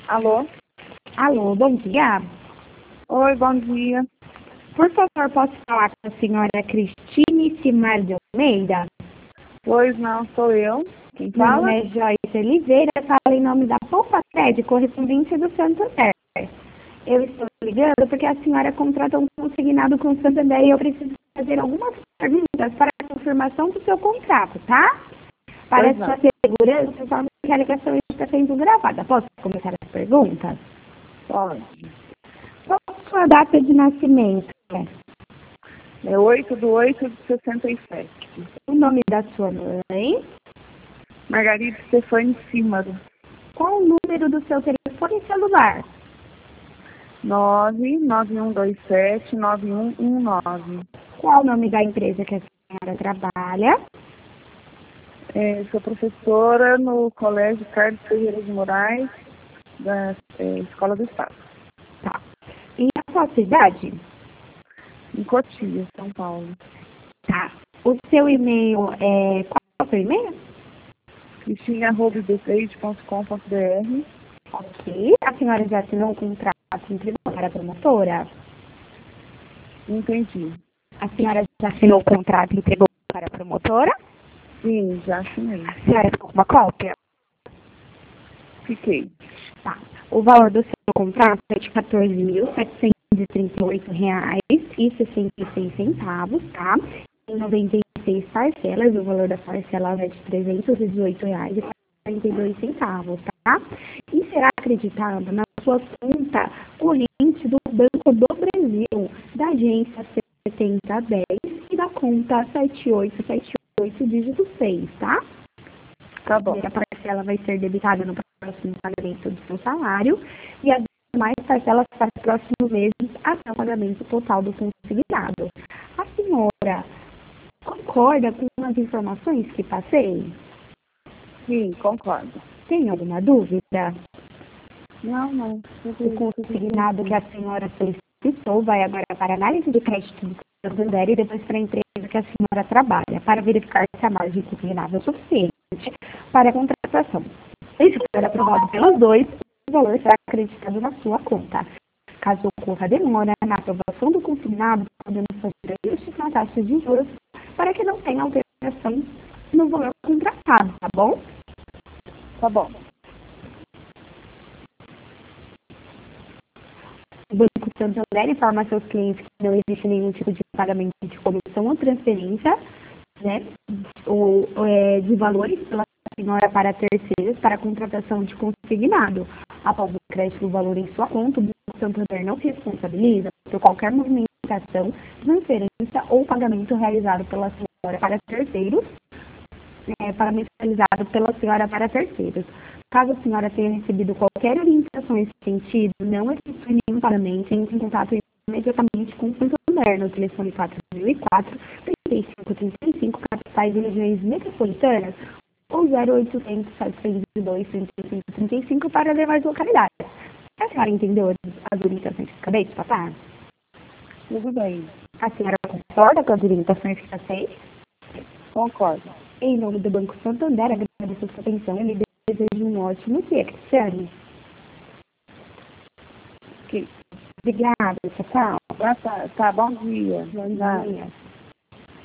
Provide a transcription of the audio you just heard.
Alô? Alô, bom dia. Oi, bom dia. Por favor, posso falar com a senhora Cristine Simar de Almeida? Pois não, sou eu. Quem Meu fala? nome é Joyce Oliveira, falo em nome da Poupa Crédito, correspondente do Santander. Eu estou ligando porque a senhora contratou um consignado com o Santander e eu preciso fazer algumas perguntas para a confirmação do seu contrato, tá? Para Pois sua não. segurança, informo que a ligação está sendo gravada. Posso começar as perguntas? Pode. Qual a sua data de nascimento? É 8/8/67. O nome da sua mãe? Margarida Stefani Címaro. Qual o número do seu telefone celular? 991279119. Qual o nome da empresa que a senhora trabalha? Sou professora no Colégio Carlos Ferreira de Moraes, da Escola do Estado, Tá. E a sua cidade? em Cotia, São Paulo. Tá. O seu e-mail é... Qual é o seu e-mail? cristina@btrade.com.br. Ok. A senhora já assinou um contrato em tribunal para a promotora? Entendi. A senhora já assinou o contrato e entregou para a promotora? Sim, já assinei. A senhora ficou com uma cópia? Fiquei. Tá. O valor do seu contrato é de R$ 14.738,66, tá? Em 96 parcelas, o valor da parcela é de R$ 318,42, tá? E será acreditado na sua conta corrente do Banco do Brasil, da agência 7010 e da conta 7878 dígito 6, tá? Tá A bom. primeira parcela vai ser debitada no próximo pagamento do seu salário e as demais parcelas para os próximos meses até o pagamento total do consignado. A senhora concorda com as informações que passei? Sim, concordo. Tem alguma dúvida? Não. O consignado que a senhora solicitou vai agora para análise de crédito do Santander e depois para a empresa que a senhora trabalha, para verificar se a margem consignável é suficiente para a contratação. E se for aprovado pelos dois, o valor será acreditado na sua conta. Caso ocorra demora na aprovação do consignado, podemos fazer ajustes na taxa de juros para que não tenha alteração no valor contratado, tá bom? Tá bom. O Banco Santander informa a seus clientes que não existe nenhum tipo de pagamento de comissão ou transferência, né, de valores pela senhora para terceiros para a contratação de consignado. Após o crédito do valor em sua conta, o Banco Santander não se responsabiliza por qualquer movimentação, transferência ou pagamento realizado pela senhora para terceiros, parametrizado pela senhora para terceiros. Caso a senhora tenha recebido qualquer orientação nesse sentido, não efetue nenhum pagamento, entre em contato imediatamente com o Santander no telefone 4004-3535, capitais e regiões metropolitanas, ou 0800-702-3535 para demais localidades. A senhora entendeu as orientações que acabei de passar? Tudo bem. A senhora concorda com as orientações que passei? Concordo. Em nome do Banco Santander, agradeço a sua atenção e lhe desejo um ótimo dia, Cristiane. Ok. Obrigada, tchau. Tá, bom dia. Bom dia.